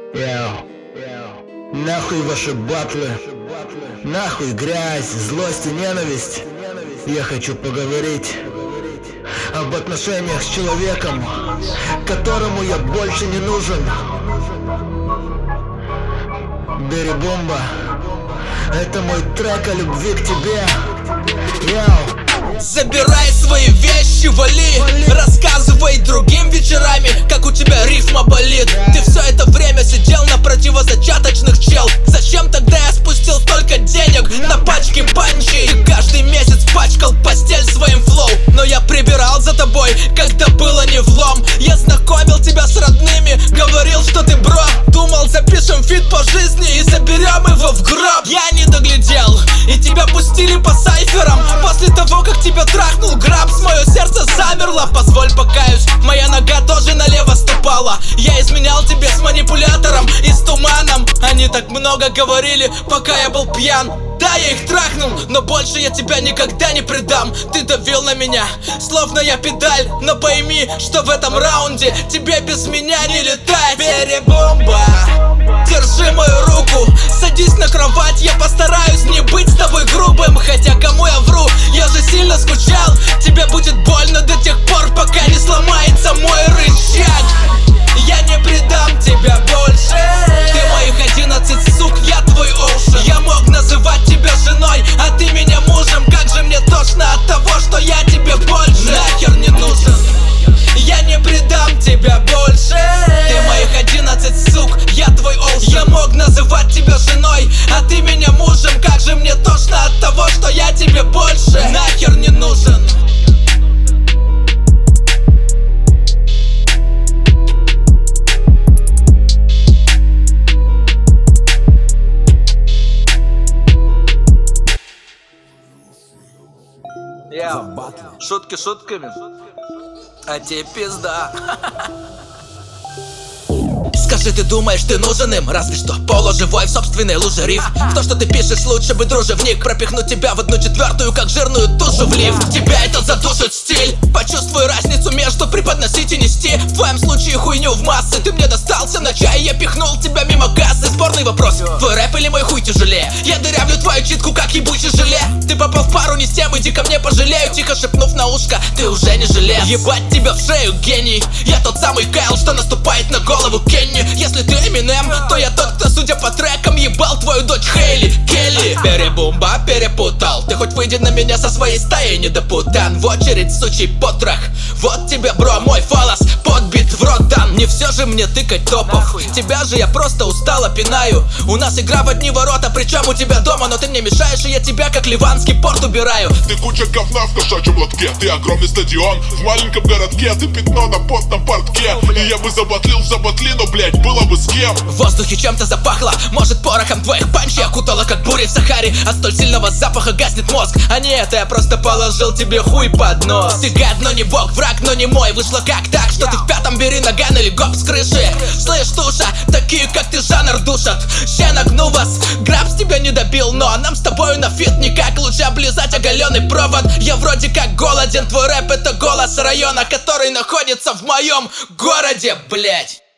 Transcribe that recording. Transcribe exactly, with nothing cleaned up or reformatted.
Яу. Нахуй ваши батлы, нахуй грязь, злость и ненависть. Я хочу поговорить об отношениях с человеком, которому я больше не нужен. Беребомба, это мой трек о любви к тебе. Яу. Забирай свои вещи, вали, рассказывай другим вечерами, как у тебя рифма болит. Ты все это время сидел на противозачаточных, чел. Зачем тогда я спустил столько денег на пачки панчи? Ты каждый месяц пачкал постель своим флоу, но я прибирал за тобой, когда было не влом. Я знакомил тебя с родными, говорил, что ты бро. Думал, запишем фит по жизни и заберем его в гроб. Я не доглядел, и тебя пустили по сайферам. После того, как тебя трахнул Грабс, мое сердце замерло. Позволь покаюсь, моя нога тоже налево ступала. Я изменял тебе с манипулятором и с туманом. Они так много говорили, пока я был пьян. Да, я их трахнул, но больше я тебя никогда не предам. Ты давил на меня, словно я педаль. Но пойми, что в этом раунде тебе без меня не летать. Беребомба, держи мою руку, садись на кровать, я постараюсь не быть с тобой грубым. Хотя кому я вру, я же сильно скучал. Тебе будет больно до тех пор, пока не сломается мой рычаг. Я не предам тебя больше. Ты моих одиннадцать сук, я твой оушен. Я мог называть тебя женой, а ты меня мужем. Как же мне тошно от того, что я тебе больше нахер не нужен. Я не предам тебя больше. Ты моих одиннадцать сук, я твой оушен. Я мог называть тебя женой, а ты меня мужем. Как же мне тошно от того, что я тебе больше нахер не нужен. Я, шутки шутками, а тебе пизда. Скажи, ты думаешь, ты нужен им? Разве что полуживой в собственной луже риф. В то, что ты пишешь, лучше бы, друже, вник. Пропихнуть тебя в одну четвертую, как жирную тушу в лифт. Тебя это задушит стиль. Почувствуй разницу между преподносить и нести. В твоем случае хуйню в массы. Ты мне достался на чай, я пихнул тебя мимо кассы. Спорный вопрос, твой рэп или мой хуй тяжелее? Я дырявлю твою читку, как ебучий желе. Ты попал в пару не с тем, иди ко мне пожалею. Тихо шепнув на ушко, ты уже не жалеешь. Ебать тебя в шею, гений. Я тот самый Кайл, что наступает на голову Кенни. Если ты Эминем, то я тот, кто, судя по трекам, ебал твою дочь Хейли Келли. Беребомба, перепутал. Ты хоть выйди на меня со своей стаей, недопутан. В очередь, сучий потрох. Вот тебе, бро, мой фалос подбит в рот дан. Не все же мне тыкать топов. Тебя же я просто устало пинаю. У нас игра в одни ворота, причем у тебя дома. Но ты мне мешаешь, и я тебя как ливанский порт убираю. Ты куча говна в кошачьем лотке. Ты огромный стадион в маленьком городке. Ты пятно на потном портке. И я бы забатлил в забатли, но, блять, было бы с кем. В воздухе чем-то запахло, может порохом твоих панчей. Окутала как буря в Сахаре. От столь сильного запаха гаснет мозг. А не это, я просто положил тебе хуй под нос. Ты гад, но не бог, враг, но не мой. Вышло как так, что ты в пятом бери наган или гоп с крыши. Слышь, туша, такие как ты жанр душат. Ща нагну вас, Грабс тебя не добил, но нам с тобою на фит никак. Лучше облизать оголенный провод. Я вроде как голоден, твой рэп это голос района, который находится в моем городе, блять.